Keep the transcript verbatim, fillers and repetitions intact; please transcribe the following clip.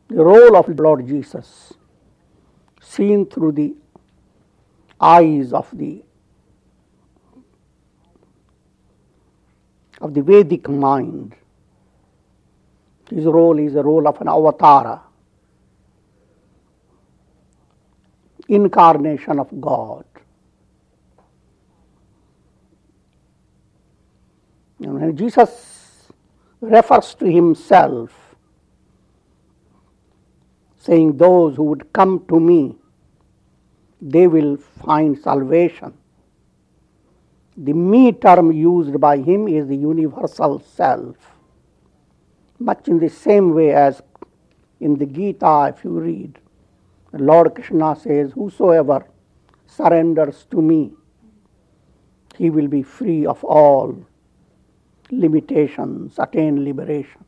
The role of Lord Jesus, seen through the eyes of the of the Vedic mind. His role is the role of an avatara, incarnation of God. And when Jesus refers to himself, saying, "Those who would come to me, they will find salvation," the me term used by him is the universal self. Much in the same way as in the Gita, if you read, Lord Krishna says, "Whosoever surrenders to me, he will be free of all limitations, attain liberation."